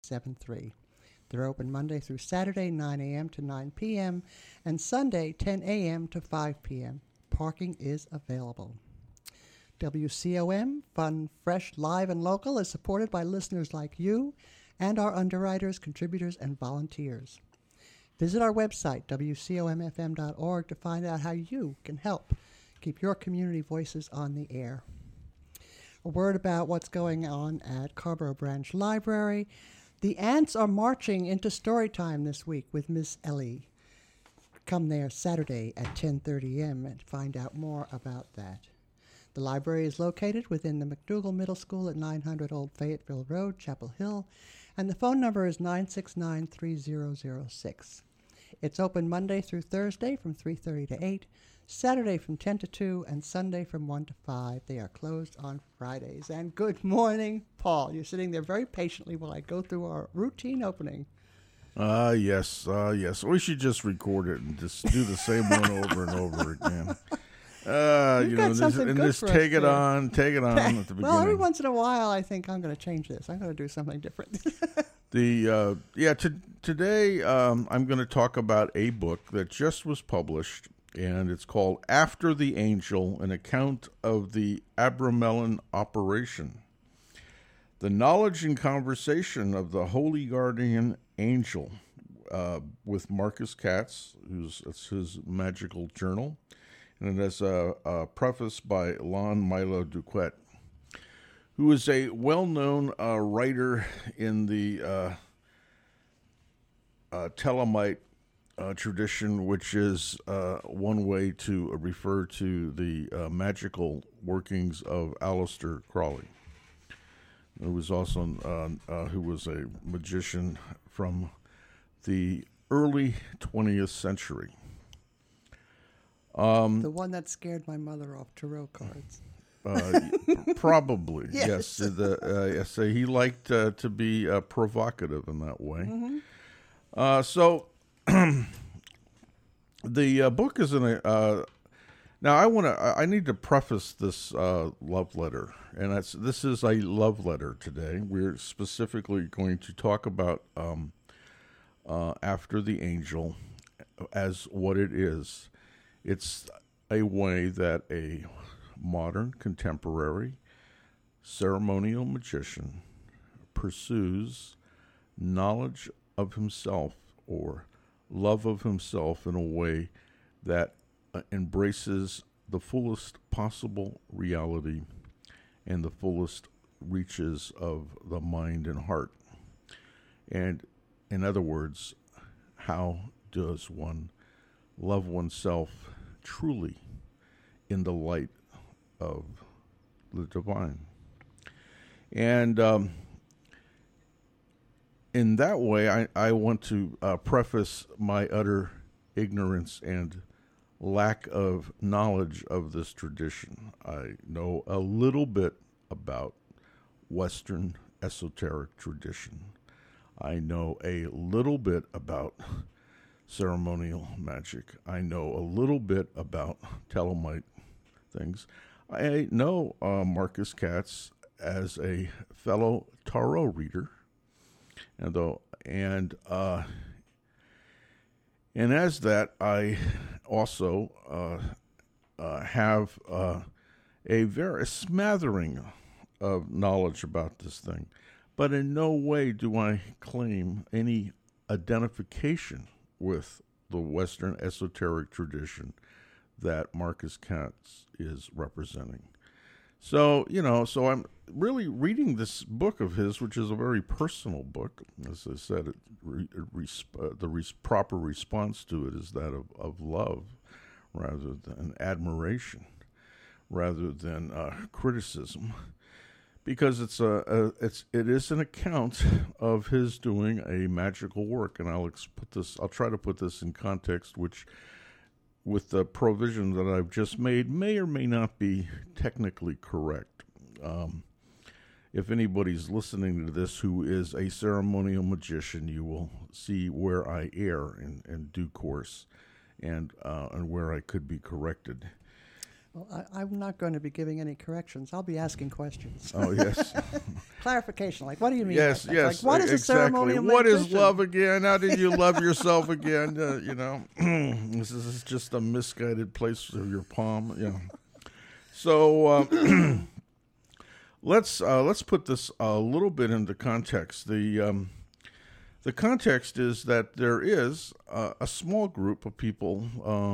873. They're open Monday through Saturday, 9 a.m. to 9 p.m., and Sunday, 10 a.m. to 5 p.m. Parking is available. WCOM, fun, fresh, live, and local, is supported by listeners like you and our underwriters, contributors, and volunteers. Visit our website, wcomfm.org, to find out how you can help keep your community voices on the air. A word about what's going on at Carborough Branch Library. The ants are marching into story time this week with Miss Ellie. Come there Saturday at 10:30 a.m. and find out more about that. The library is located within the McDougall Middle School at 900 Old Fayetteville Road, Chapel Hill, and the phone number is 969-3006. It's open Monday through Thursday from 3:30 to 8, Saturday from 10 to 2, and Sunday from 1 to 5. They are closed on Fridays. And good morning, Paul. You're sitting there very patiently while I go through our routine opening. Yes. We should just record it and just do the same one over and over again. Take it on at the beginning. Well, every once in a while, I think I'm going to change this. I'm going to do something different. Today I'm going to talk about a book that just was published, and it's called After the Angel, an account of the Abramelin operation. The knowledge and conversation of the Holy Guardian Angel, with Marcus Katz, it's his magical journal. And it has a preface by Lon Milo Duquette, who is a well-known writer in the Telemite tradition, which is one way to refer to the magical workings of Aleister Crowley, who was also who was a magician from the early 20th century. The one that scared my mother off tarot cards. Probably, yes. Yes, he liked to be provocative in that way. Mm-hmm. The book is in a. Now I need to preface this love letter, and this is a love letter today. We're specifically going to talk about After the Angel as what it is. It's a way that a modern, contemporary, ceremonial magician pursues knowledge of himself or love of himself in a way that embraces the fullest possible reality and the fullest reaches of the mind and heart. And in other words, how does one love oneself truly in the light of the divine? And in that way, I want to preface my utter ignorance and lack of knowledge of this tradition. I know a little bit about Western esoteric tradition. I know a little bit about ceremonial magic. I know a little bit about Telemite things. I know Marcus Katz as a fellow tarot reader, and as that, I also have a very smattering of knowledge about this thing, but in no way do I claim any identification with the Western esoteric tradition that Marcus Katz is representing. So I'm really reading this book of his, which is a very personal book. As I said, the proper response to it is that of love rather than admiration, rather than criticism, because it is an account of his doing a magical work, and I'll try to put this in context, which, with the provision that I've just made, may or may not be technically correct. If anybody's listening to this who is a ceremonial magician, you will see where I err in due course, and where I could be corrected. Well, I'm not going to be giving any corrections. I'll be asking questions. Oh, yes. Clarification, like, what do you mean? Yes, by that? yes. Like, what is a exactly. ceremonial What meditation? is love again? How did you love yourself again? This is just a misguided place of your palm. Yeah. So let's put this a little bit into context. The context is that there is a small group of people,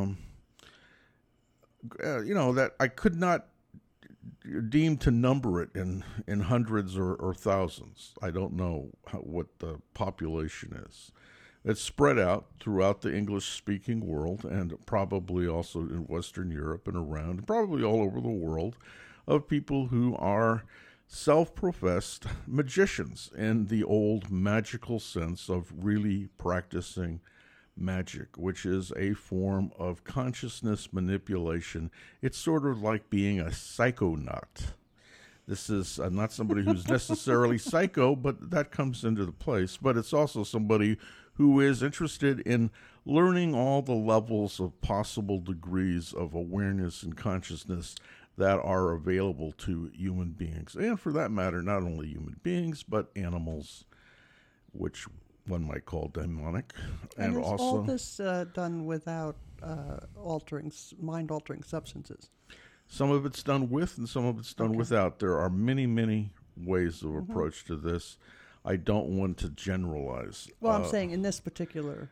that I could not deem to number it in hundreds or thousands. I don't know what the population is. It's spread out throughout the English-speaking world and probably also in Western Europe and around, probably all over the world, of people who are self-professed magicians in the old magical sense of really practicing magic, which is a form of consciousness manipulation. It's sort of like being a psychonaut. This is not somebody who's necessarily psycho, but that comes into the place. But it's also somebody who is interested in learning all the levels of possible degrees of awareness and consciousness that are available to human beings. And for that matter, not only human beings, but animals, which one might call demonic. And is also all this done without mind-altering substances? some of it's done with and some of it's done without. There are many, many ways of approach to this. I don't want to generalize. Well, I'm saying in this particular...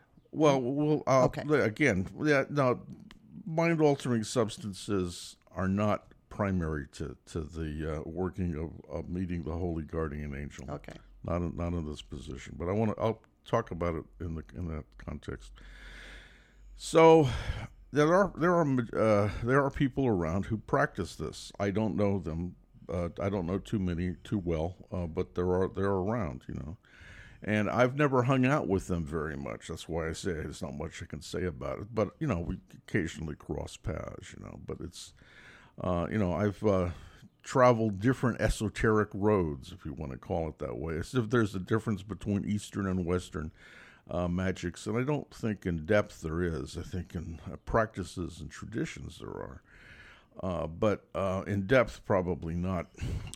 Again, no, mind-altering substances are not primary to the working of meeting the holy guardian angel. Okay. Not in this position, but I'll talk about it in that context. So there are people around who practice this. I don't know them. I don't know too many too well, but they're around, And I've never hung out with them very much. That's why I say there's not much I can say about it. But we occasionally cross paths, But it's, I've traveled different esoteric roads, if you want to call it that way. As if there's a difference between Eastern and Western magics, and I don't think in depth there is. I think in practices and traditions there are, but in depth probably not.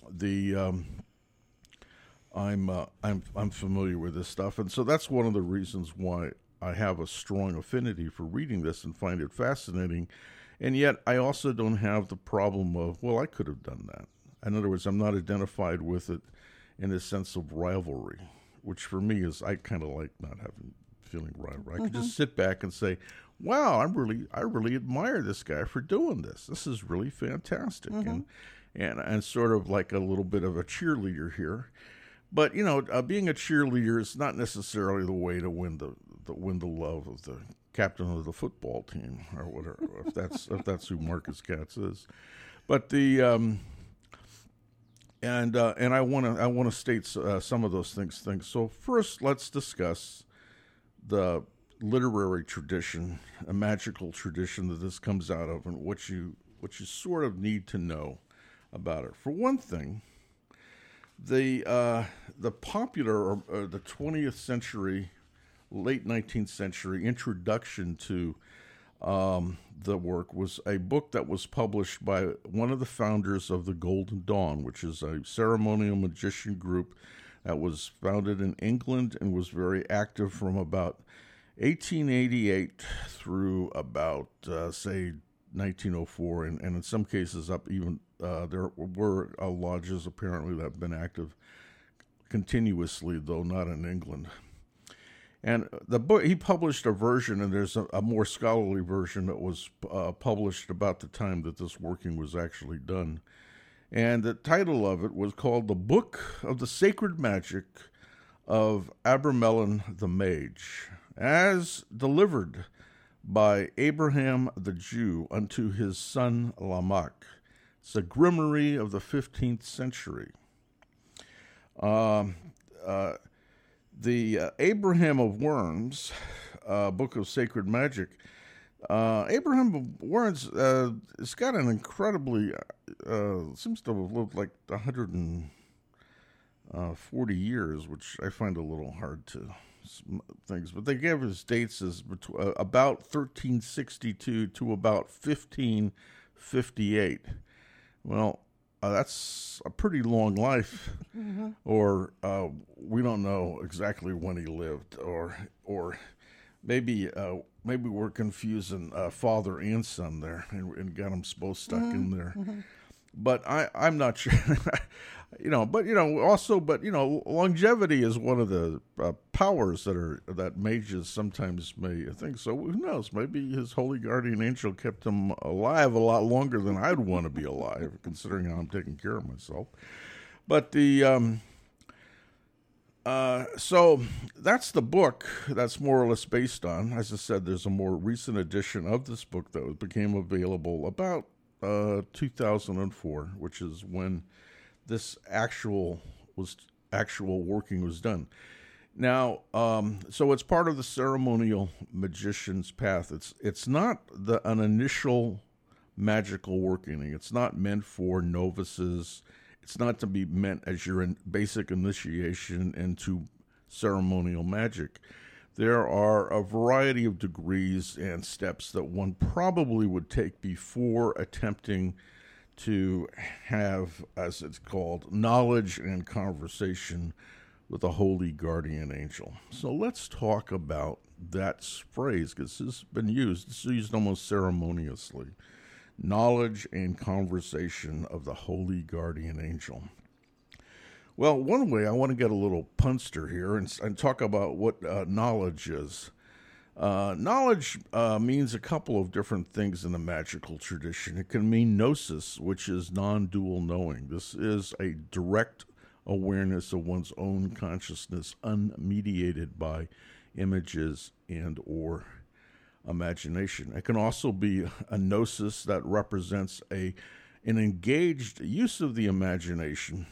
I'm familiar with this stuff, and so that's one of the reasons why I have a strong affinity for reading this and find it fascinating. And yet, I also don't have the problem of, well, I could have done that. In other words, I'm not identified with it in a sense of rivalry, which for me is, I kind of like not feeling rivalry. I could just sit back and say, wow, I really admire this guy for doing this. This is really fantastic. And sort of like a little bit of a cheerleader here. But, being a cheerleader is not necessarily the way to win the love of the captain of the football team or whatever, if that's who Marcus Katz is. But and I want to state some of those things. So first, let's discuss the literary tradition, a magical tradition that this comes out of, and what you sort of need to know about it. For one thing, the popular or the 20th century, late 19th century introduction to the work was a book that was published by one of the founders of the Golden Dawn, which is a ceremonial magician group that was founded in England and was very active from about 1888 through about, say, 1904, and in some cases up even, there were lodges apparently that have been active continuously, though not in England. And the book, he published a version, and there's a more scholarly version that was published about the time that this working was actually done. And the title of it was called The Book of the Sacred Magic of Abramelin the Mage, as delivered by Abraham the Jew unto his son Lamech. It's a grimoire of the 15th century. The Abraham of Worms, Book of Sacred Magic, Abraham of Worms, it's got an incredibly, seems to have lived like 140 years, which I find a little hard to things. But they gave his dates as about 1362 to about 15 58. Well, that's a pretty long life, or we don't know exactly when he lived, or maybe we're confusing father and son there, and got them both stuck in there. But I'm not sure, But longevity is one of the powers that mages sometimes may think. So who knows? Maybe his holy guardian angel kept him alive a lot longer than I'd want to be alive, considering how I'm taking care of myself. But so that's the book that's more or less based on. As I said, there's a more recent edition of this book that became available about 2004, which is when this actual working was done. Now, so it's part of the ceremonial magician's path. It's not an initial magical working. It's not meant for novices. It's not to be meant as your basic initiation into ceremonial magic. There are a variety of degrees and steps that one probably would take before attempting to have, as it's called, knowledge and conversation with a holy guardian angel. So let's talk about that phrase, because this has been used. It's used almost ceremoniously. Knowledge and conversation of the holy guardian angel. Well, one way I want to get a little punster here and talk about what knowledge is. Knowledge means a couple of different things in the magical tradition. It can mean gnosis, which is non-dual knowing. This is a direct awareness of one's own consciousness, unmediated by images and or imagination. It can also be a gnosis that represents an engaged use of the imagination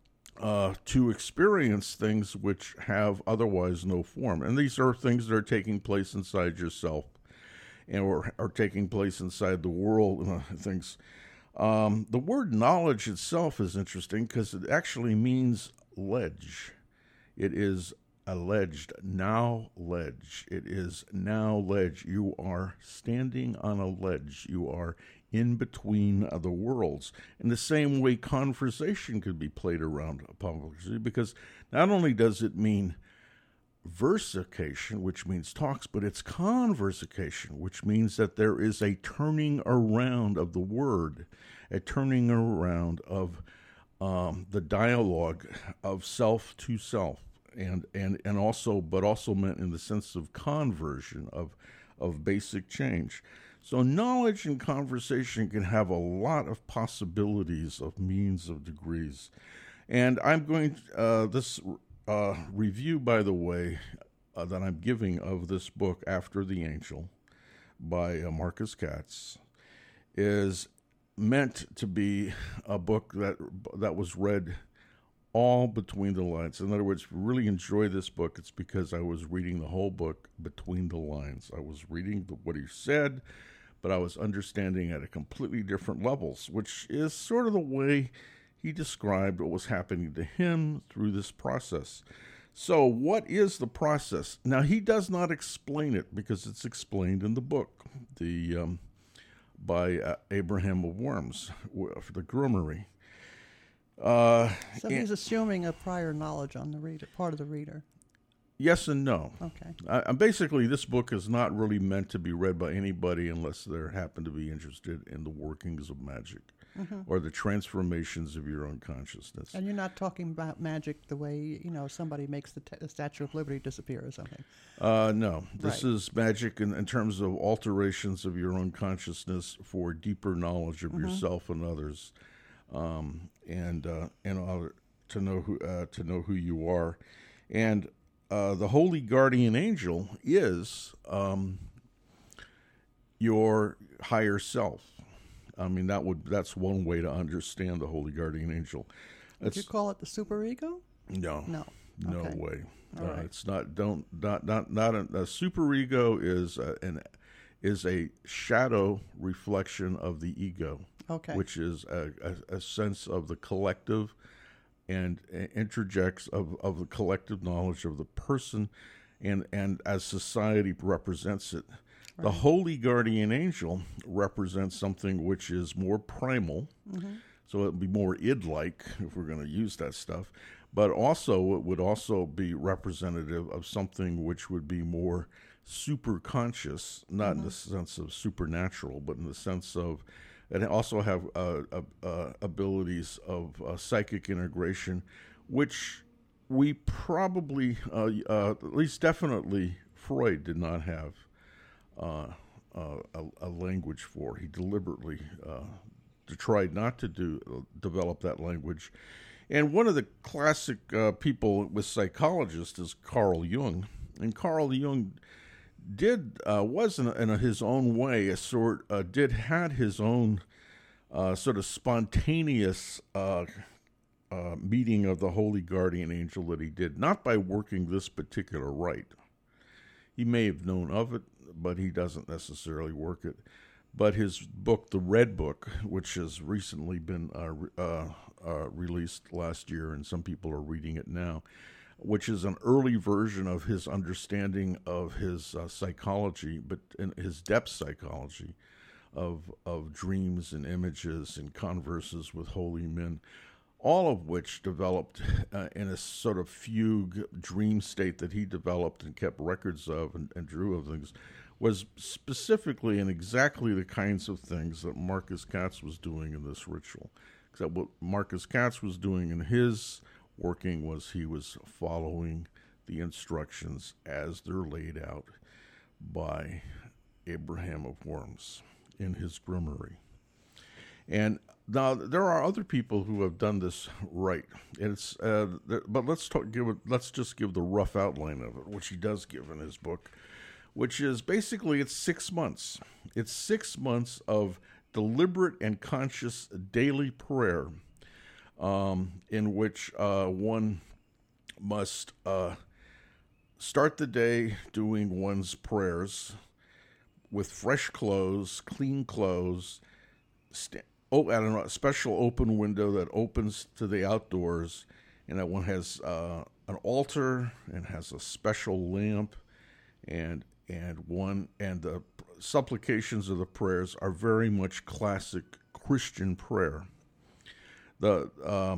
to experience things which have otherwise no form. And these are things that are taking place inside yourself or are taking place inside the world. Things. The word knowledge itself is interesting because it actually means ledge. It is alleged, now ledge. It is now ledge. You are standing on a ledge. You are in between the worlds. In the same way, conversation could be played around publicly, because not only does it mean versication, which means talks, but it's conversation, which means that there is a turning around of the word, a turning around of the dialogue of self to self, and also meant in the sense of conversion, of basic change. So knowledge and conversation can have a lot of possibilities of means of degrees. And I'm going, this review, by the way, that I'm giving of this book, After the Angel, by Marcus Katz, is meant to be a book that was read all between the lines. In other words, if you really enjoy this book, it's because I was reading the whole book between the lines. I was reading what he said, but I was understanding at a completely different levels, which is sort of the way he described what was happening to him through this process. So what is the process? Now, he does not explain it because it's explained in the book, by Abraham of Worms, for the Groomery. So he's assuming a prior knowledge on the reader, part of the reader. Yes and no. Okay. Basically, this book is not really meant to be read by anybody unless they happen to be interested in the workings of magic or the transformations of your own consciousness. And you're not talking about magic the way, somebody makes the Statue of Liberty disappear or something. No. This is magic in terms of alterations of your own consciousness for deeper knowledge of yourself and others, and to know who you are. And the holy guardian angel is your higher self. I mean, that's one way to understand the holy guardian angel. Would you call it the superego? No. No Okay. way. Right. It's not. A superego is a shadow reflection of the ego. Okay. Which is a sense of the collective and interjects of the collective knowledge of the person and as society represents it. The holy guardian angel represents something which is more primal, so it would be more id-like if we're going to use that stuff, but also it would also be representative of something which would be more superconscious, not in the sense of supernatural, but in the sense of, and also have abilities of psychic integration, which we probably, at least definitely, Freud did not have a language for. He deliberately tried not to develop that language. And one of the classic people with psychologists is Carl Jung, and Carl Jung was in his own way had his own sort of spontaneous meeting of the holy guardian angel that he did, not by working this particular rite. He may have known of it, but he doesn't necessarily work it. But his book, The Red Book, which has recently been released last year, and some people are reading it now, which is an early version of his understanding of his psychology, but in his depth psychology of dreams and images and converses with holy men, all of which developed in a sort of fugue dream state that he developed and kept records of and drew of things, was specifically and exactly the kinds of things that Marcus Katz was doing in this ritual. Except what Marcus Katz was doing in his working was he was following the instructions as they're laid out by Abraham of Worms in his grimoire. And now there are other people who have done this right. And it's but let's just give the rough outline of it, which he does give in his book, which is basically it's 6 months. It's 6 months of deliberate and conscious daily prayer, in which one must start the day doing one's prayers with fresh clothes, clean clothes, a special open window that opens to the outdoors, and that one has an altar and has a special lamp, and the supplications of the prayers are very much classic Christian prayer. The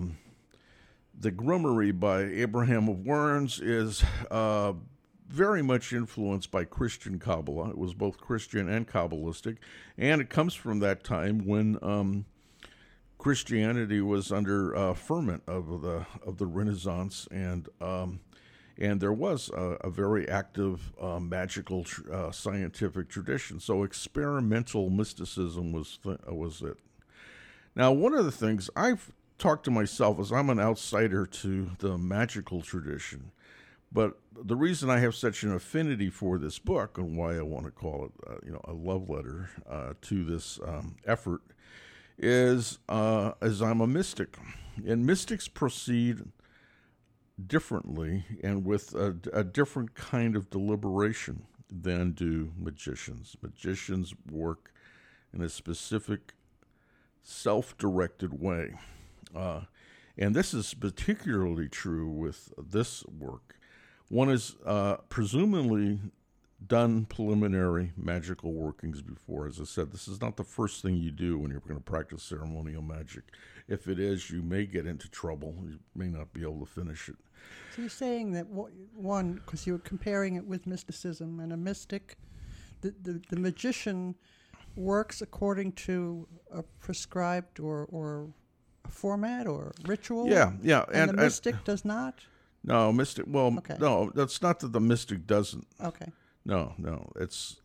grimoire by Abraham of Worms is very much influenced by Christian Kabbalah. It was both Christian and Kabbalistic, and it comes from that time when Christianity was under ferment of the Renaissance, and there was a very active magical scientific tradition. So experimental mysticism was it. Now, one of the things I've talked to myself is I'm an outsider to the magical tradition, but the reason I have such an affinity for this book and why I want to call it, a love letter to this effort is I'm a mystic, and mystics proceed differently and with a different kind of deliberation than do magicians. Magicians work in a specific self-directed way. And this is particularly true with this work. One has presumably done preliminary magical workings before. As I said, this is not the first thing you do when you're going to practice ceremonial magic. If it is, you may get into trouble. You may not be able to finish it. So you're saying that one, because you were comparing it with mysticism, and a mystic, the magician works according to a prescribed or a format or ritual? Yeah. And the mystic does not? No, mystic, okay. No, that's not that the mystic doesn't. Okay. No, it's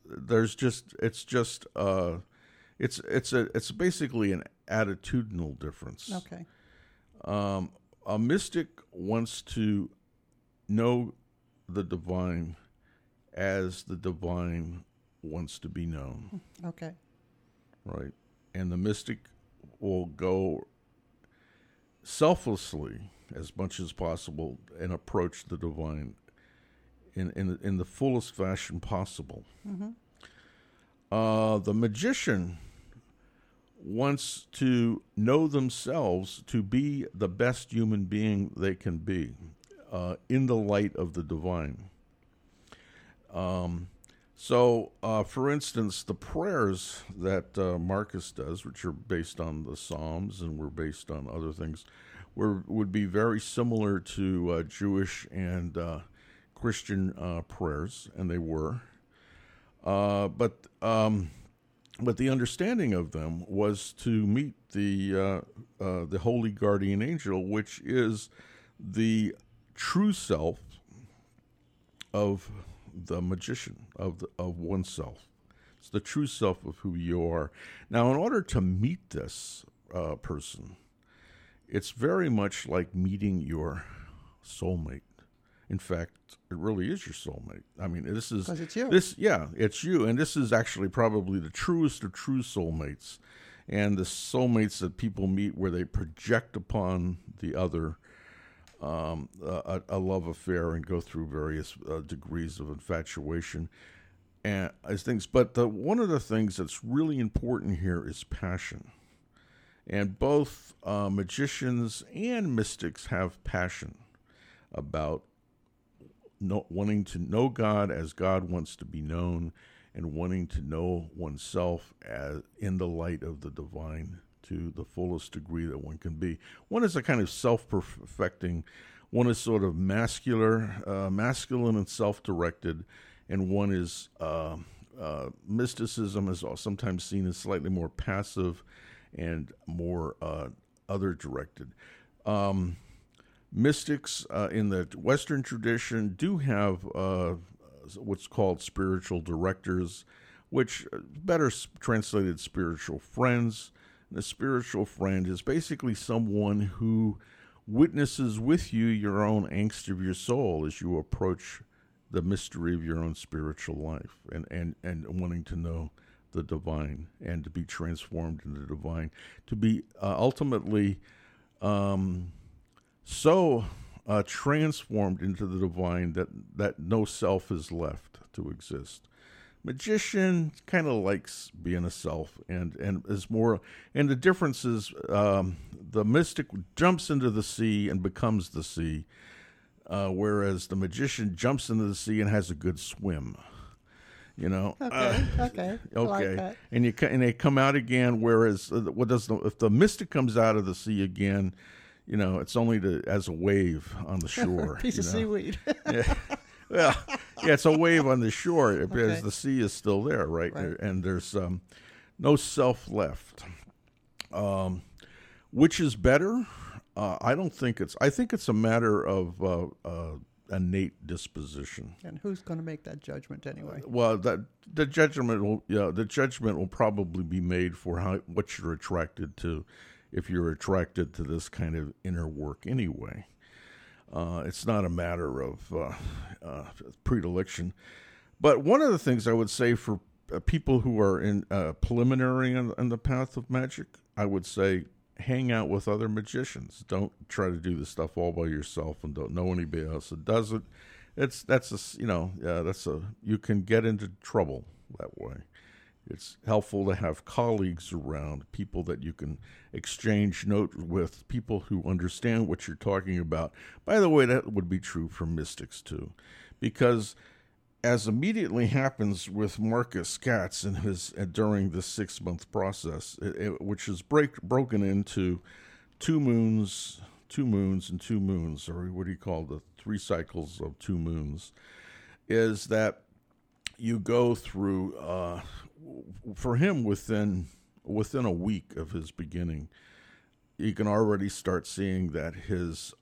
basically an attitudinal difference. Okay. A mystic wants to know the divine as the divine wants to be known. Okay. Right. And the mystic will go selflessly as much as possible and approach the divine in the fullest fashion possible. Mm-hmm. The magician wants to know themselves to be the best human being they can be in the light of the divine. So, for instance, the prayers that Marcus does, which are based on the Psalms and were based on other things, would be very similar to Jewish and Christian prayers, and they were. But the understanding of them was to meet the holy guardian angel, which is the true self of the magician, of oneself. It's the true self of who you are. Now, in order to meet this person, it's very much like meeting your soulmate. In fact, it really is your soulmate. I mean, this is 'Cause it's you. It's you, and this is actually probably the truest of true soulmates, and the soulmates that people meet where they project upon the other a love affair and go through various degrees of infatuation and as things. But one of the things that's really important here is passion, and both magicians and mystics have passion about wanting to know God as God wants to be known, and wanting to know oneself as in the light of the divine to the fullest degree that one can be. One is a kind of self-perfecting, one is sort of masculine and self-directed, and one is mysticism is sometimes seen as slightly more passive and more other-directed. Mystics in the Western tradition do have what's called spiritual directors, which better translated spiritual friends. And a spiritual friend is basically someone who witnesses with you your own angst of your soul as you approach the mystery of your own spiritual life and wanting to know the divine and to be transformed into the divine, to be ultimately so transformed into the divine that no self is left to exist. Magician kind of likes being a self and is more, and the difference is the mystic jumps into the sea and becomes the sea, whereas the magician jumps into the sea and has a good swim. You know, Okay. I like that. And they come out again. Whereas if the mystic comes out of the sea again, you know, it's only as a wave on the shore. Piece of seaweed. Yeah. Well, yeah, it's a wave on the shore because the sea is still there, right? And there's no self left. Which is better? I don't think it's. I think it's a matter of innate disposition. And who's going to make that judgment anyway? Well, the judgment will probably be made for what you're attracted to, if you're attracted to this kind of inner work anyway. It's not a matter of predilection. But one of the things I would say for people who are in preliminary on the path of magic, I would say hang out with other magicians. Don't try to do this stuff all by yourself and don't know anybody else that does it. You can get into trouble that way. It's helpful to have colleagues around, people that you can exchange notes with, people who understand what you're talking about. By the way, that would be true for mystics too, because as immediately happens with Marcus Katz and during this 6-month process, which is broken into 2 moons, 2 moons, and 2 moons, or what do you call the 3 cycles of 2 moons, is that you go through. For him, within a week of his beginning, you can already start seeing that his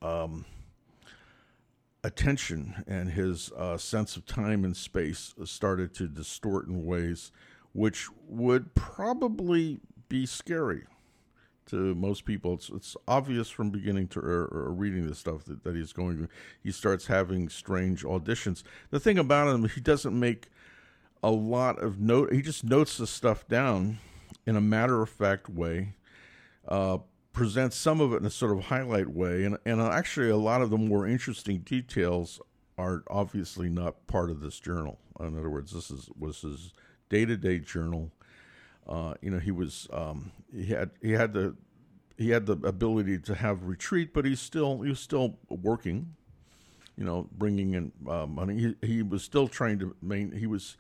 attention and his sense of time and space started to distort in ways which would probably be scary to most people. It's obvious from beginning to reading this stuff that he's going to. He starts having strange auditions. The thing about him, he doesn't make a lot of note. He just notes the stuff down in a matter-of-fact way, presents some of it in a sort of highlight way, and actually a lot of the more interesting details are obviously not part of this journal. In other words, was his day-to-day journal. He was he had the ability to have retreat, but he was still working. Bringing in money. He was still trying to he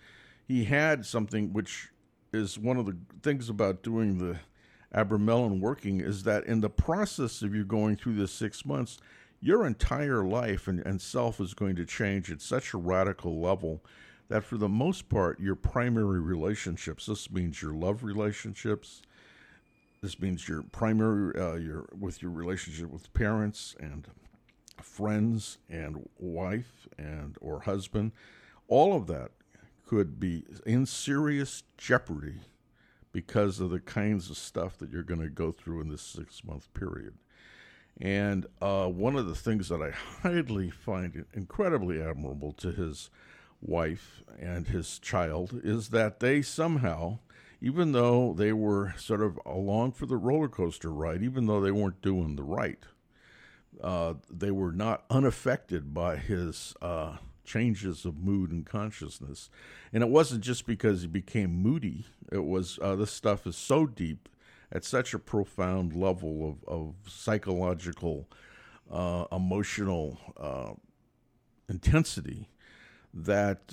he had something which is one of the things about doing the Abramelin working, is that in the process of you going through this 6 months, your entire life and self is going to change at such a radical level that for the most part, your primary relationships, this means your love relationships, this means your primary, your relationship with parents and friends and wife and or husband, all of that could be in serious jeopardy because of the kinds of stuff that you're going to go through in this 6 month period. And one of the things that I highly find incredibly admirable to his wife and his child is that they somehow, even though they were sort of along for the roller coaster ride, even though they weren't doing the right, they were not unaffected by his changes of mood and consciousness. And it wasn't just because he became moody. It was this stuff is so deep at such a profound level of psychological, emotional intensity that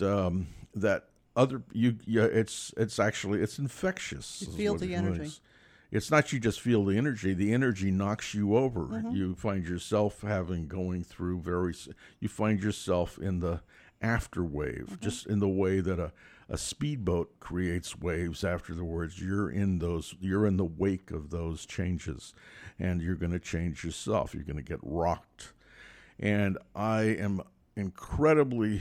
it's infectious. You feel the energy. It's not you just feel the energy. The energy knocks you over. Mm-hmm. You find yourself you find yourself in the after wave, mm-hmm. just in the way that a speedboat creates waves afterwards. You're in the wake of those changes, and you're going to change yourself. You're going to get rocked. And I am incredibly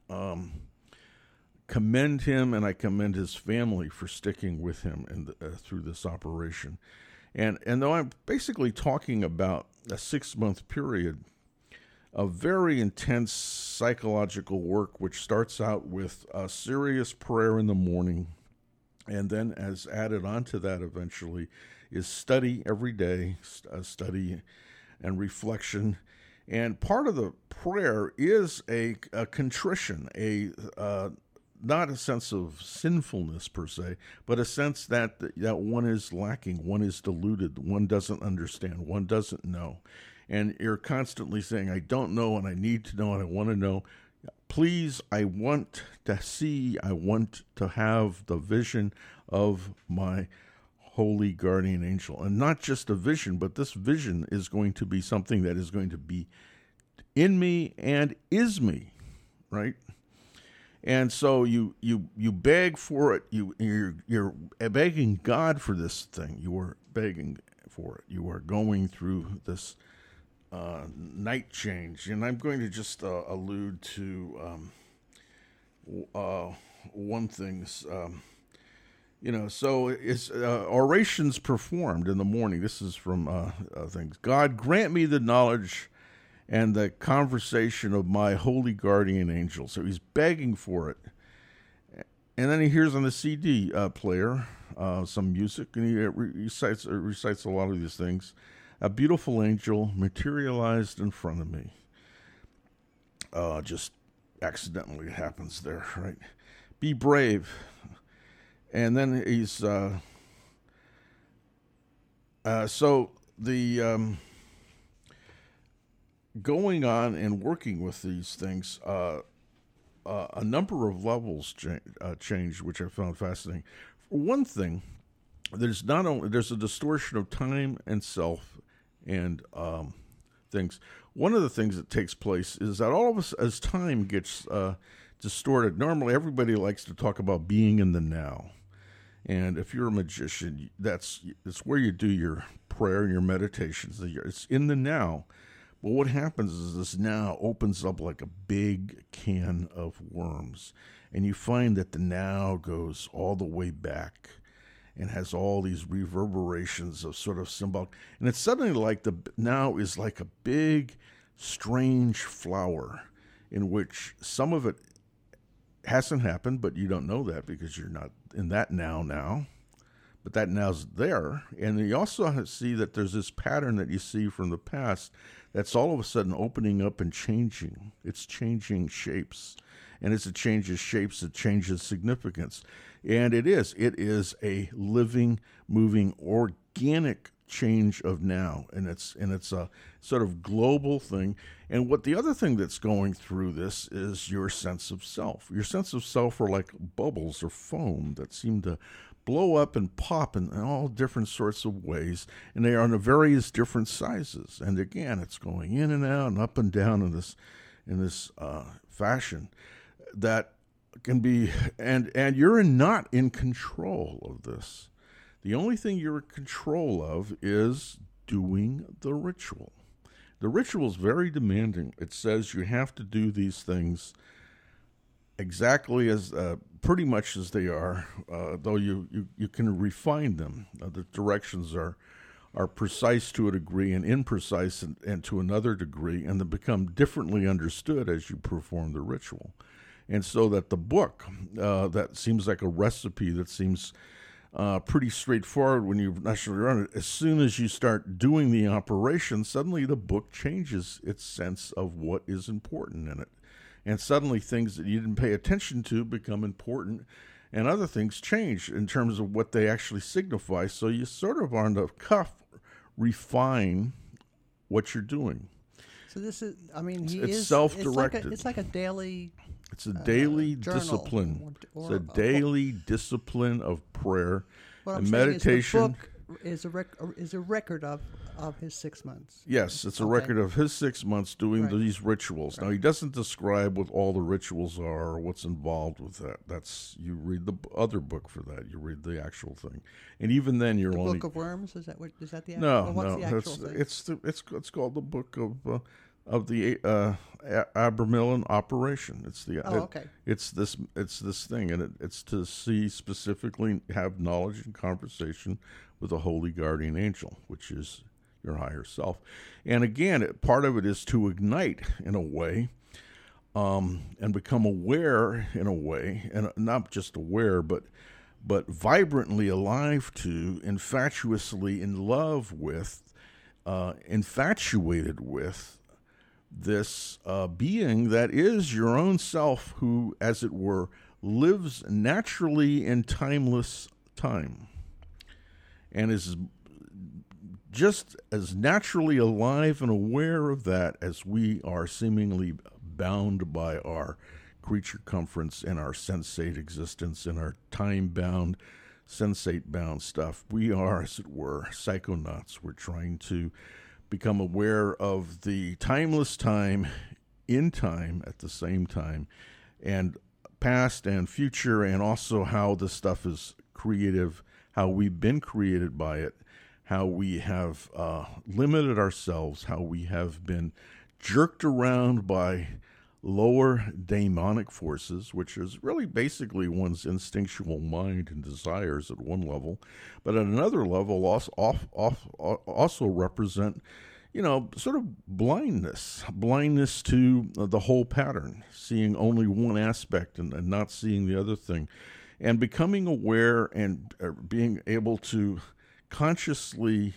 commend him, and I commend his family for sticking with him through this operation. And though I'm basically talking about a 6 month period of very intense psychological work, which starts out with a serious prayer in the morning, and then as added on to that eventually is study every day, study and reflection. And part of the prayer is a contrition, not a sense of sinfulness per se, but a sense that one is lacking, one is deluded, one doesn't understand, one doesn't know. And you're constantly saying, I don't know, and I need to know, and I want to know. Please, I want to see, I want to have the vision of my holy guardian angel. And not just a vision, but this vision is going to be something that is going to be in me and is me, right? And so you beg for it. You're begging God for this thing. You are begging for it. You are going through this night change, and I'm going to just allude to one thing. So it's orations performed in the morning. This is from things. God, grant me the knowledge and the conversation of my holy guardian angel. So he's begging for it. And then he hears on the CD player some music, and he recites a lot of these things. A beautiful angel materialized in front of me. Just accidentally happens there, right? Be brave. And then he's... so the... going on and working with these things, a number of levels changed, which I found fascinating. For one thing, there's a distortion of time and self and things. One of the things that takes place is that all of us, as time gets distorted, normally everybody likes to talk about being in the now. And if you're a magician, it's where you do your prayer and your meditations. It's in the now. But what happens is this now opens up like a big can of worms. And you find that the now goes all the way back and has all these reverberations of sort of symbolic. And it's suddenly like the now is like a big, strange flower in which some of it hasn't happened, but you don't know that because you're not in that now. But that now's there. And you also see that there's this pattern that you see from the past that's all of a sudden opening up and changing. It's changing shapes. And as it changes shapes, it changes significance. And it is a living, moving, organic change of now, and it's a sort of global thing. And what the other thing that's going through this is your sense of self. Your sense of self are like bubbles or foam that seem to blow up and pop in all different sorts of ways, and they are in various different sizes. And again, it's going in and out and up and down in this fashion that can be, and you're not in control of this. The only thing you're in control of is doing the ritual. The ritual is very demanding. It says you have to do these things exactly as pretty much as they are, though you can refine them. The directions are precise to a degree and imprecise and to another degree, and they become differently understood as you perform the ritual. And so that the book, that seems like a recipe that seems pretty straightforward when you've naturally run it, as soon as you start doing the operation, suddenly the book changes its sense of what is important in it. And suddenly things that you didn't pay attention to become important, and other things change in terms of what they actually signify. So you sort of on the cuff refine what you're doing. So this is, I mean, it's self-directed. It's like a daily. It's a daily journal discipline. Or It's a daily discipline of prayer and Is meditation. the book is a record of his 6 months. Yes, it's a record of his 6 months doing these rituals. Now, he doesn't describe what all the rituals are or what's involved with that. That's, you read the other book for that. You read the actual thing, and even then, you're only Book of Worms. Is that the actual? No, what's no. the actual thing? It's called the Book of the Abramelin Operation. It's the it's this thing, and it's to see specifically, have knowledge and conversation with a holy guardian angel, which is your higher self. And again, part of it is to ignite in a way, and become aware in a way, and not just aware, but vibrantly alive to, infatuously in love with, infatuated with this being that is your own self, who, as it were, lives naturally in timeless time and is just as naturally alive and aware of that as we are seemingly bound by our creature comforts and our sensate existence and our time-bound, sensate-bound stuff. We are, as it were, psychonauts. We're trying to become aware of the timeless time in time at the same time, and past and future, and also how this stuff is creative, how we've been created by it, how we have limited ourselves, how we have been jerked around by lower demonic forces, which is really basically one's instinctual mind and desires at one level, but at another level also represent, sort of blindness to the whole pattern, seeing only one aspect and not seeing the other thing, and becoming aware and being able to consciously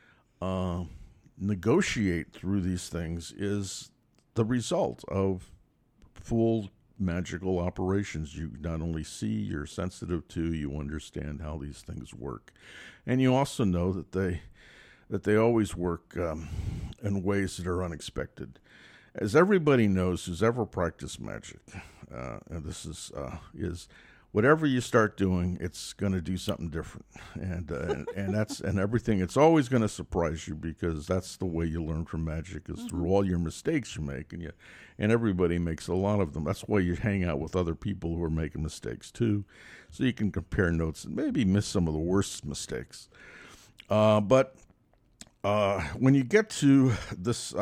negotiate through these things is the result of full magical operations. You not only see, you're sensitive to, you understand how these things work, and you also know that they always work in ways that are unexpected. As everybody knows who's ever practiced magic, and this is whatever you start doing, it's going to do something different, and everything. It's always going to surprise you, because that's the way you learn from magic, is through all your mistakes you make, and everybody makes a lot of them. That's why you hang out with other people who are making mistakes too, so you can compare notes and maybe miss some of the worst mistakes. But when you get to this,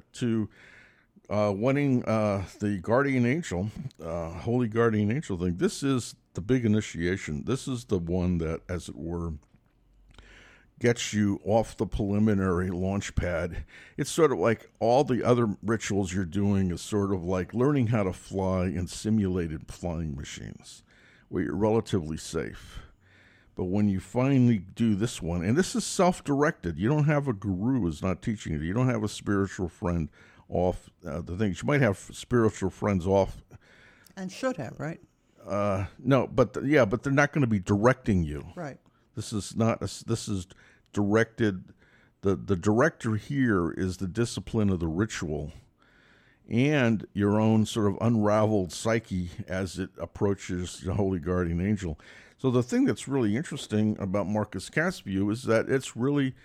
wanting the guardian angel, holy guardian angel thing, this is the big initiation. This is the one that, as it were, gets you off the preliminary launch pad. It's sort of like all the other rituals you're doing is sort of like learning how to fly in simulated flying machines, where you're relatively safe. But when you finally do this one, and this is self-directed, you don't have a guru who's not teaching you. You don't have a spiritual friend off the things. You might have spiritual friends off. And should have, right? No, but they're not going to be directing you. Right. This is not. This is directed the director here is the discipline of the ritual and your own sort of unraveled psyche as it approaches the holy guardian angel. So the thing that's really interesting about Marcus Catt's view is that it's really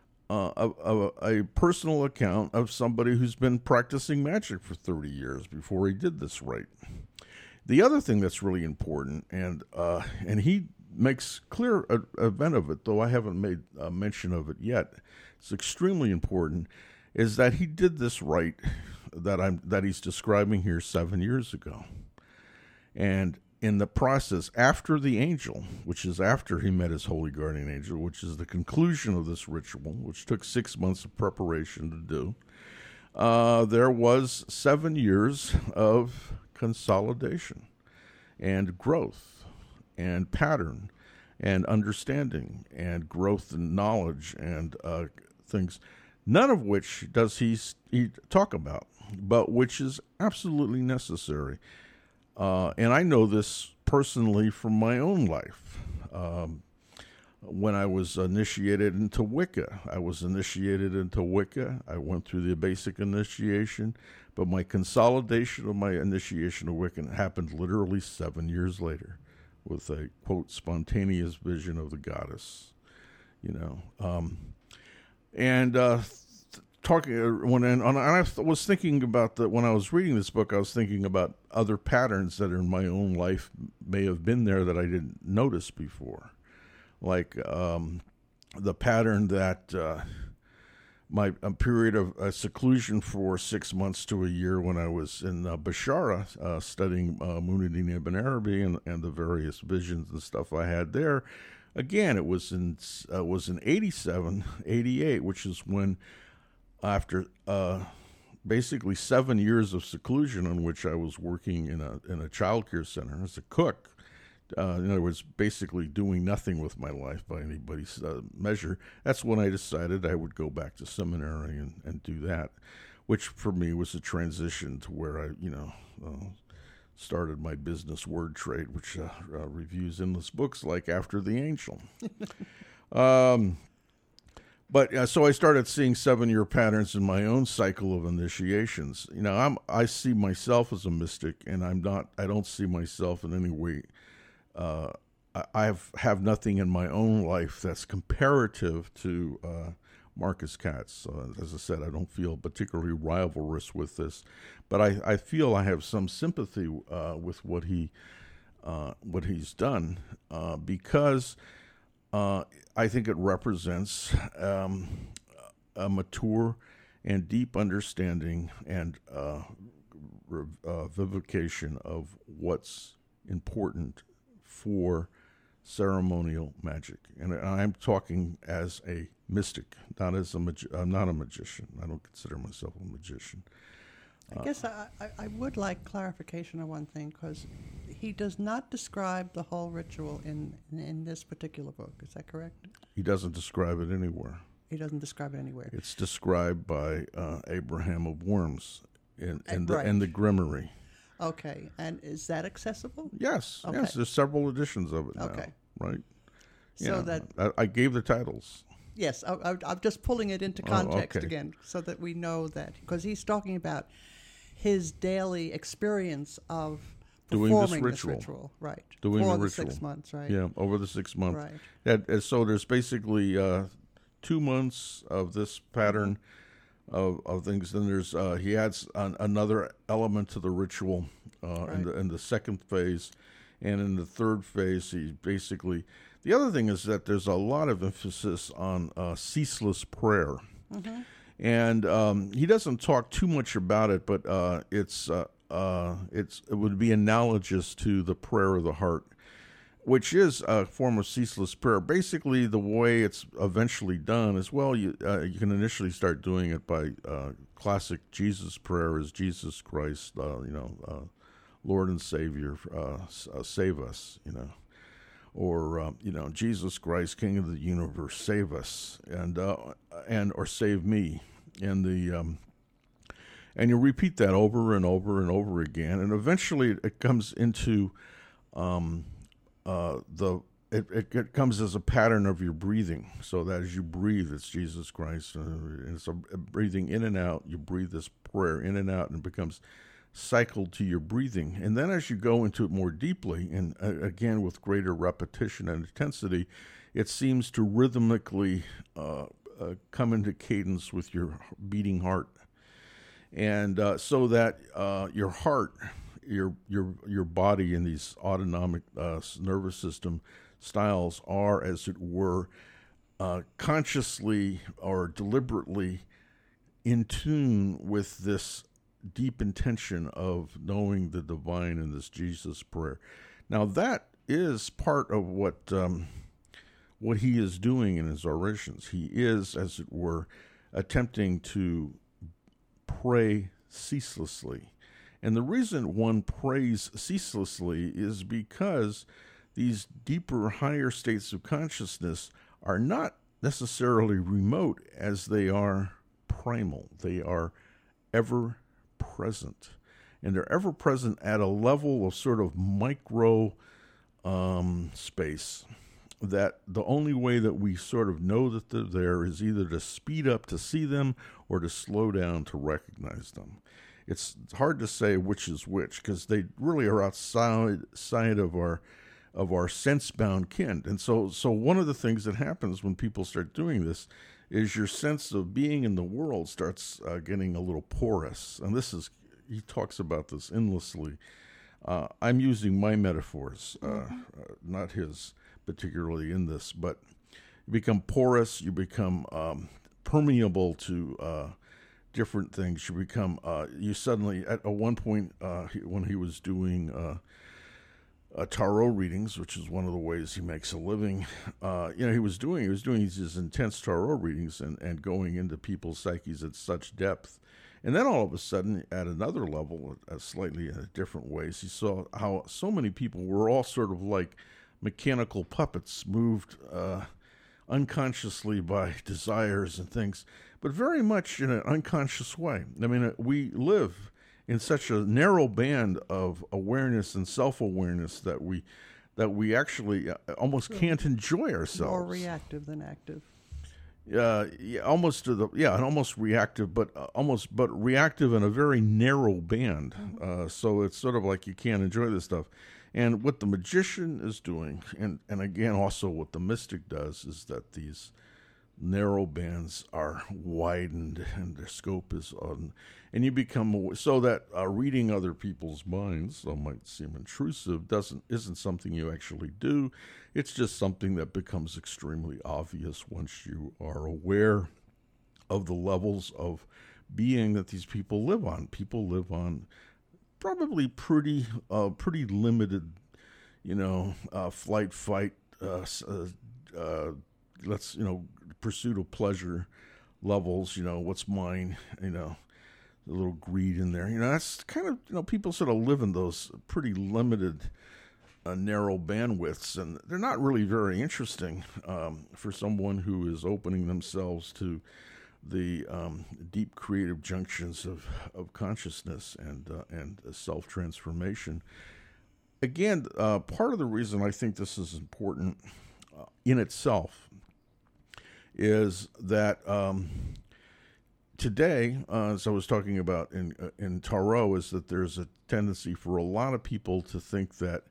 a personal account of somebody who's been practicing magic for 30 years before he did this rite. The other thing that's really important, and he makes clear event of it, though I haven't made mention of it yet, it's extremely important, is that he did this rite that he's describing here 7 years ago. And in the process, after the angel, which is after he met his holy guardian angel, which is the conclusion of this ritual, which took 6 months of preparation to do, there was 7 years of consolidation and growth and pattern and understanding and growth and knowledge and things, none of which does he talk about, but which is absolutely necessary. And I know this personally from my own life. When I was initiated into Wicca, I went through the basic initiation, but my consolidation of my initiation of Wicca happened literally 7 years later with a, quote, spontaneous vision of the goddess, I was thinking about that when I was reading this book. I was thinking about other patterns that in my own life may have been there that I didn't notice before, like the pattern that my period of seclusion for 6 months to a year when I was in Bashara studying Munaddin Ibn Arabi and the various visions and stuff I had there. Again, it was in 87, 88, which is when, after basically 7 years of seclusion in which I was working in a child care center as a cook, in other words, basically doing nothing with my life by anybody's measure, that's when I decided I would go back to seminary and do that, which for me was a transition to where I, started my business word trade, which reviews endless books like After the Angel. But so I started seeing 7-year patterns in my own cycle of initiations. I see myself as a mystic, and I don't see myself in any way. I have nothing in my own life that's comparative to Marcus Catt's. As I said, I don't feel particularly rivalrous with this, but I feel I have some sympathy with what he's done because I think it represents a mature and deep understanding and vivification of what's important for ceremonial magic. And I'm talking as a mystic, not as I'm not a magician. I don't consider myself a magician. I guess I would like clarification on one thing, because he does not describe the whole ritual in this particular book. Is that correct? He doesn't describe it anywhere. He doesn't describe it anywhere. It's described by Abraham of Worms in right. the Grimoire. Okay, and is that accessible? Yes, okay. Yes. There's several editions of it now. Okay, right. So I gave the titles. Yes, I'm just pulling it into context okay. again, so that we know that, because he's talking about his daily experience of performing this ritual, right? Doing for the ritual. 6 months, right? Yeah, over the 6 months. Right. And so there's basically 2 months of this pattern of things. Then there's he adds another element to the ritual right. in the second phase, and in the third phase, he basically. The other thing is that there's a lot of emphasis on ceaseless prayer. Mm-hmm. And he doesn't talk too much about it, but it would be analogous to the prayer of the heart, which is a form of ceaseless prayer. Basically, the way it's eventually done is, well, you can initially start doing it by classic Jesus prayer, as Jesus Christ, Lord and Savior, save us, or Jesus Christ, King of the universe, save us, and or save me. And and you repeat that over and over and over again, and eventually it comes into the it comes as a pattern of your breathing. So that as you breathe, it's Jesus Christ. And it's a breathing in and out. You breathe this prayer in and out, and it becomes cycled to your breathing. And then as you go into it more deeply, and again with greater repetition and intensity, it seems to rhythmically come into cadence with your beating heart. And so that your heart, your body, and these autonomic nervous system styles are, as it were, consciously or deliberately in tune with this deep intention of knowing the divine in this Jesus prayer. Now that is part of what he is doing in his orations. He is, as it were, attempting to pray ceaselessly. And the reason one prays ceaselessly is because these deeper, higher states of consciousness are not necessarily remote as they are primal. They are ever present. And they're ever present at a level of sort of micro space that the only way that we sort of know that they're there is either to speed up to see them or to slow down to recognize them. It's hard to say which is which because they really are outside of our sense-bound kin. And so one of the things that happens when people start doing this is your sense of being in the world starts getting a little porous. And he talks about this endlessly. I'm using my metaphors, not his particularly in this, but you become porous, you become permeable to different things. You become, you suddenly, at one point when he was doing tarot readings, which is one of the ways he makes a living. He was doing these intense tarot readings and going into people's psyches at such depth. And then all of a sudden, at another level, slightly different ways, he saw how so many people were all sort of like mechanical puppets, moved unconsciously by desires and things, but very much in an unconscious way. I mean, we live in such a narrow band of awareness and self-awareness that we actually almost can't enjoy ourselves. More reactive than active. Almost reactive, but reactive in a very narrow band. Mm-hmm. So it's sort of like you can't enjoy this stuff. And what the magician is doing, and again also what the mystic does, is that these narrow bands are widened and their scope is on, and you become so that reading other people's minds, though might seem intrusive, isn't something you actually do. It's just something that becomes extremely obvious once you are aware of the levels of being that these people live on. People live on probably pretty limited, flight, fight, pursuit of pleasure levels, what's mine, a little greed in there. That's kind of, people sort of live in those pretty limited, narrow bandwidths, and they're not really very interesting for someone who is opening themselves to the deep creative junctions of consciousness and self-transformation. Again, part of the reason I think this is important in itself is that today, as I was talking about in Tarot, is that there's a tendency for a lot of people to think that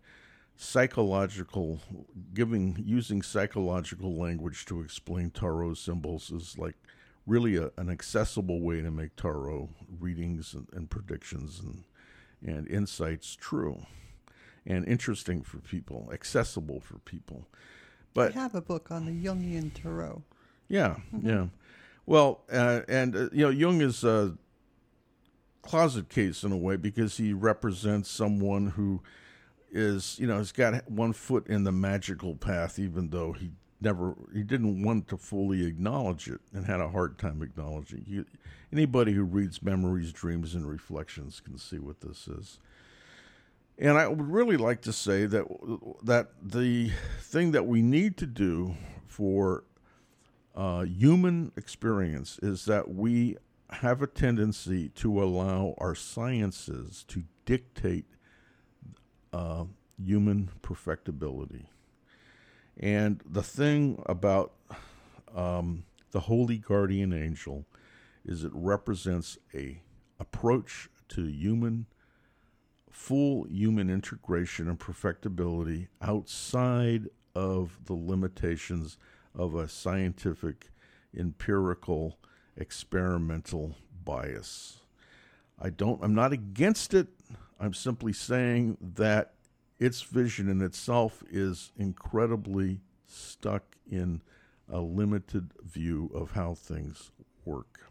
using psychological language to explain Tarot symbols is like really an accessible way to make Tarot readings and predictions and insights true and interesting for people, accessible for people. But I have a book on the Jungian Tarot. Yeah, yeah. Well, Jung is a closet case in a way because he represents someone who is, has got one foot in the magical path, even though he didn't want to fully acknowledge it and had a hard time acknowledging it. Anybody who reads Memories, Dreams, and Reflections can see what this is. And I would really like to say that the thing that we need to do for human experience is that we have a tendency to allow our sciences to dictate human perfectibility. And the thing about the Holy Guardian Angel is it represents a approach to full human integration and perfectibility outside of the limitations of a scientific, empirical, experimental bias. I'm not against it. I'm simply saying that its vision in itself is incredibly stuck in a limited view of how things work.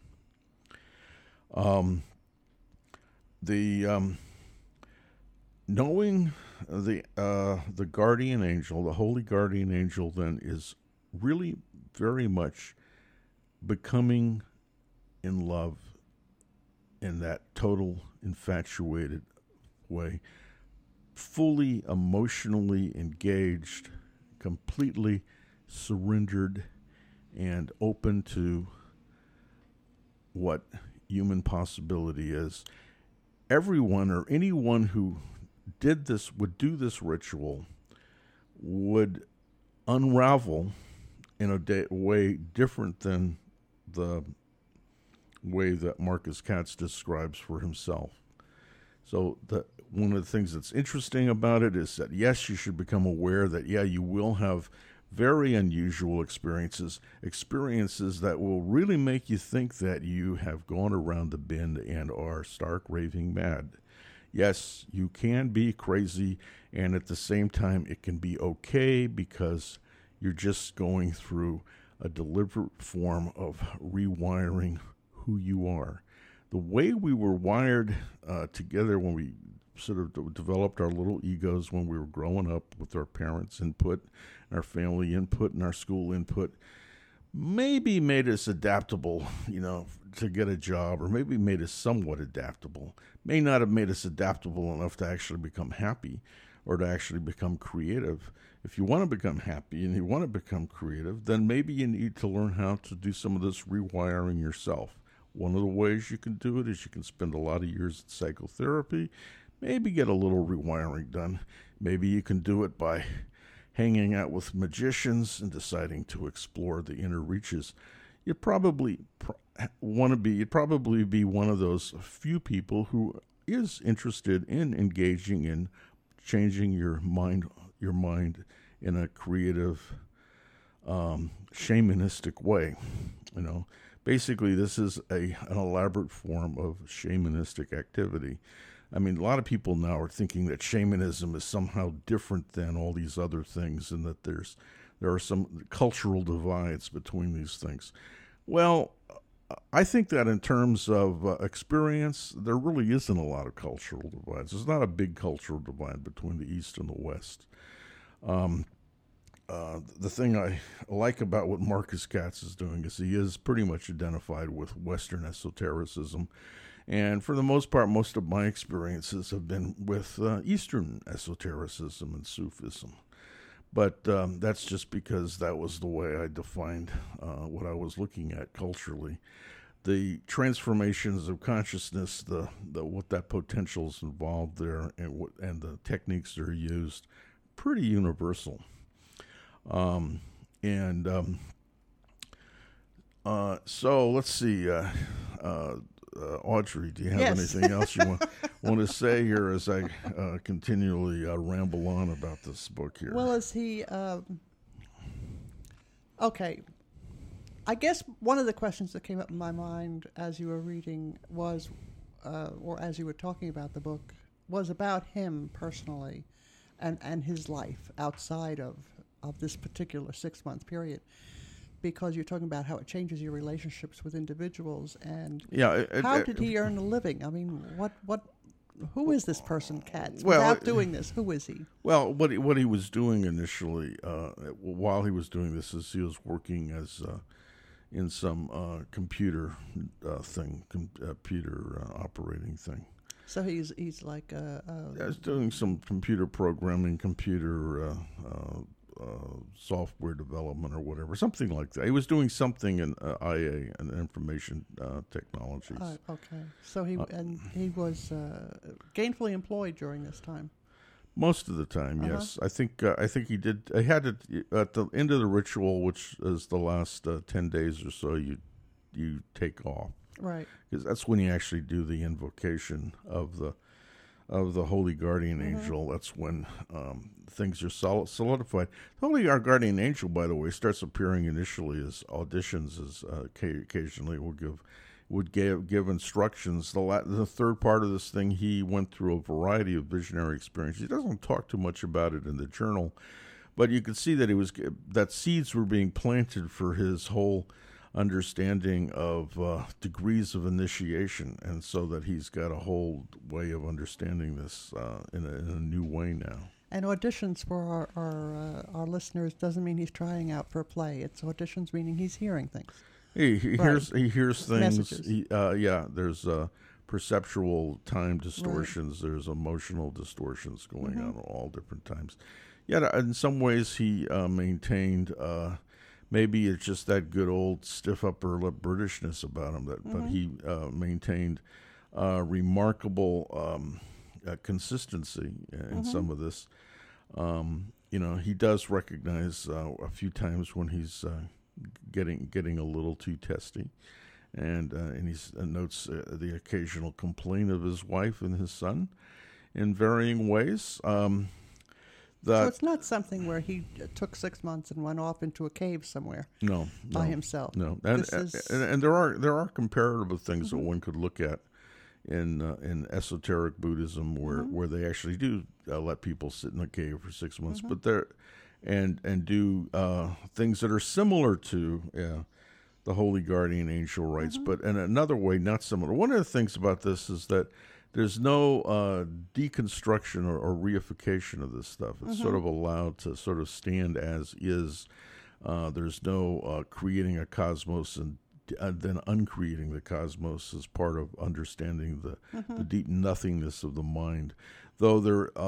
Knowing the guardian angel, the holy guardian angel, then is really very much becoming in love in that total infatuated way, fully emotionally engaged, completely surrendered, and open to what human possibility is. Everyone or anyone who would do this ritual would unravel in a way different than the way that Marcus Katz describes for himself. So one of the things that's interesting about it is that, yes, you should become aware that, you will have very unusual experiences that will really make you think that you have gone around the bend and are stark raving mad. Yes, you can be crazy, and at the same time, it can be okay because you're just going through a deliberate form of rewiring who you are. The way we were wired together when we sort of developed our little egos when we were growing up with our parents' input, our family input, and our school input, maybe made us adaptable, to get a job, or maybe made us somewhat adaptable. May not have made us adaptable enough to actually become happy or to actually become creative. If you want to become happy and you want to become creative, then maybe you need to learn how to do some of this rewiring yourself. One of the ways you can do it is you can spend a lot of years in psychotherapy, maybe get a little rewiring done. Maybe you can do it by hanging out with magicians and deciding to explore the inner reaches. You'd probably be one of those few people who is interested in engaging in changing your mind in a creative, shamanistic way. Basically, this is an elaborate form of shamanistic activity. I mean, a lot of people now are thinking that shamanism is somehow different than all these other things, and that there are some cultural divides between these things. Well, I think that in terms of experience, there really isn't a lot of cultural divides. There's not a big cultural divide between the East and the West. The thing I like about what Marcus Katz is doing is he is pretty much identified with Western esotericism. And for the most part, most of my experiences have been with Eastern esotericism and Sufism. But that's just because that was the way I defined what I was looking at culturally. The transformations of consciousness, what that potential is involved there, and the techniques that are used, pretty universal. So let's see. Audrey, do you have anything else you want to say here as I continually ramble on about this book here? Well, is he... okay. I guess one of the questions that came up in my mind as you were reading was, or as you were talking about the book, was about him personally and his life outside of this particular 6-month period. Because you're talking about how it changes your relationships with individuals, and how did he earn a living? I mean, who is this person, Katz? Without doing this, who is he? Well, what he was doing initially, while he was doing this, is he was working as in some computer operating thing. So he's like he's doing some computer programming, computer software development or whatever, something like that. He was doing something in IA and information technologies. Okay, so he was gainfully employed during this time. Most of the time, yes. I think he did. I had it at the end of the ritual, which is the last 10 days or so. You take off, Right. because that's when you actually do the invocation of the holy guardian angel. That's when things are solidified. The holy guardian angel, by the way, starts appearing initially as auditions, as occasionally would give instructions. The third part of this thing, he went through a variety of visionary experiences. He doesn't talk too much about it in the journal, but you could see that seeds were being planted for his whole understanding of degrees of initiation, and so that he's got a whole way of understanding this in a new way now. And auditions for our listeners doesn't mean he's trying out for a play. It's auditions meaning he's hearing things. He hears things. Messages. There's perceptual time distortions. Right. There's emotional distortions going on at all different times. Yeah, in some ways he maintained. Maybe it's just that good old stiff upper lip Britishness about him. But he maintained remarkable consistency in some of this. He does recognize a few times when he's getting a little too testy, and he notes the occasional complaint of his wife and his son in varying ways. So it's not something where he took 6 months and went off into a cave somewhere by himself. No, and there are comparative things that one could look at in esoteric Buddhism where they actually do let people sit in a cave for 6 months, but they're and do things that are similar to the holy guardian angel rites, but in another way not similar. One of the things about this is that there's no deconstruction or reification of this stuff. It's sort of allowed to sort of stand as is. There's no creating a cosmos and then uncreating the cosmos as part of understanding the deep nothingness of the mind. Though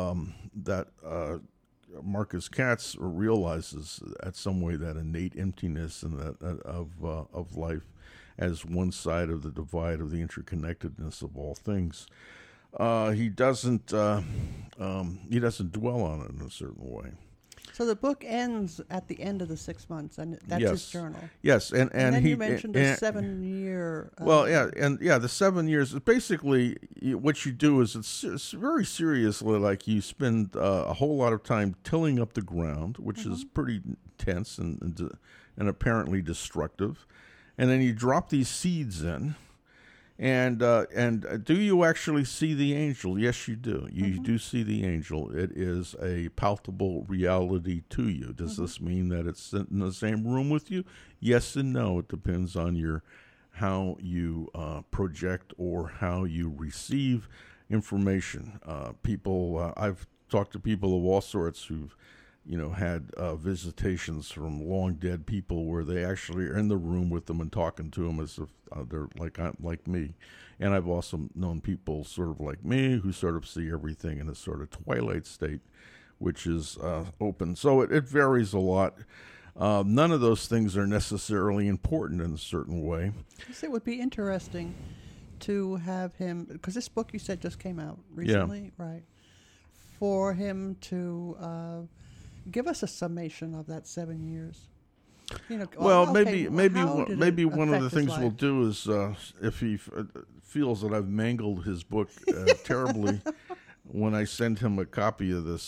Marcus Katz realizes at some way that innate emptiness and of life as one side of the divide of the interconnectedness of all things. He doesn't dwell on it in a certain way. So the book ends at the end of the 6 months, and that's his journal. Yes, and then he you mentioned a 7-year. The 7 years is basically what you do is it's very seriously like you spend a whole lot of time tilling up the ground, which is pretty tense and apparently destructive, and then you drop these seeds in. And do you actually see the angel? Yes, you do. You do see the angel. It is a palpable reality to you. Does this mean that it's in the same room with you? Yes and no. It depends on how you project or how you receive information. I've talked to people of all sorts who've had visitations from long dead people where they actually are in the room with them and talking to them as if they're like me. And I've also known people sort of like me who sort of see everything in a sort of twilight state, which is open. So it varies a lot. None of those things are necessarily important in a certain way. It would be interesting to have him, because this book you said just came out recently, right? For him to give us a summation of that 7 years. Maybe one of the things we'll do is if he feels that I've mangled his book terribly, when I send him a copy of this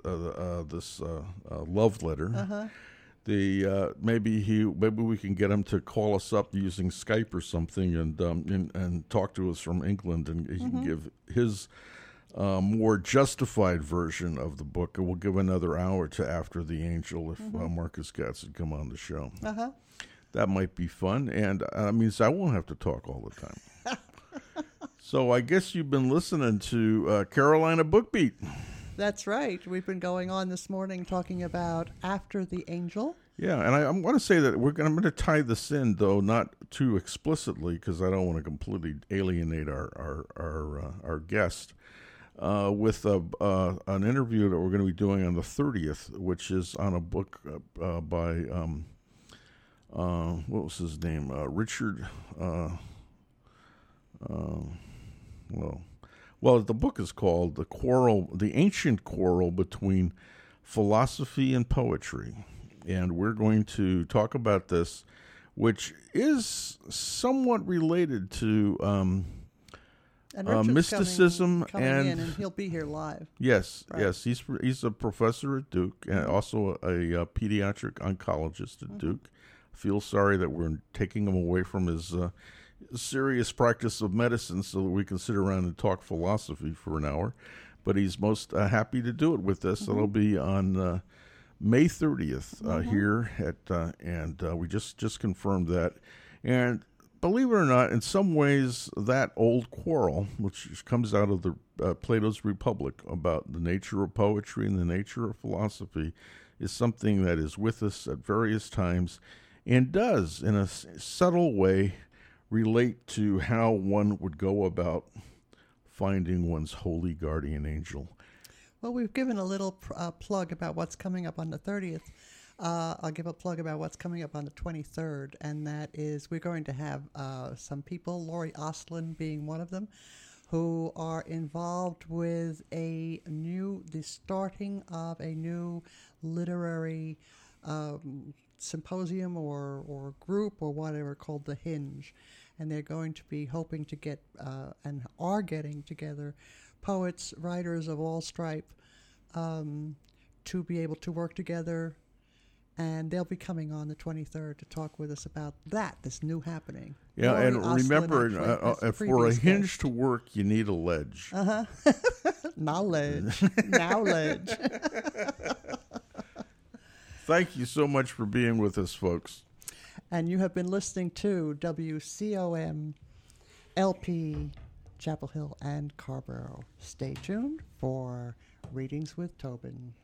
love letter, maybe we can get him to call us up using Skype or something and talk to us from England, and he can give his more justified version of the book. We'll give another hour to After the Angel if Marcus Katz had come on the show. That might be fun, and means I won't have to talk all the time. So I guess you've been listening to Carolina Book Beat. That's right. We've been going on this morning talking about After the Angel. Yeah, and I want to say that I'm going to tie this in, though not too explicitly, because I don't want to completely alienate our guest. With an interview that we're going to be doing on the 30th, which is on a book by, what was his Well, the book is called The Ancient Quarrel Between Philosophy and Poetry. And we're going to talk about this, which is somewhat related to And Richard's mysticism coming and in, and he'll be here live. yes, Right. yes, he's a professor at Duke and also a pediatric oncologist at Duke. I feel sorry that we're taking him away from his serious practice of medicine so that we can sit around and talk philosophy for an hour. But he's most happy to do it with us. It'll be on May 30th here at, and we just confirmed that. And believe it or not, in some ways, that old quarrel, which comes out of the Plato's Republic about the nature of poetry and the nature of philosophy, is something that is with us at various times and does, in a subtle way, relate to how one would go about finding one's holy guardian angel. Well, we've given a little plug about what's coming up on the 30th. I'll give a plug about what's coming up on the 23rd, and that is we're going to have some people, Lori Oslin being one of them, who are involved with the starting of a new literary symposium or group or whatever called The Hinge. And they're going to be hoping to get and are getting together poets, writers of all stripe to be able to work together. And they'll be coming on the 23rd to talk with us about this new happening. Yeah, Lori and Oslin, remember, actually, for a previous hinge guest. to work, you need a ledge. Knowledge. Knowledge. Thank you so much for being with us, folks. And you have been listening to WCOM LP Chapel Hill and Carborough. Stay tuned for Readings with Tobin.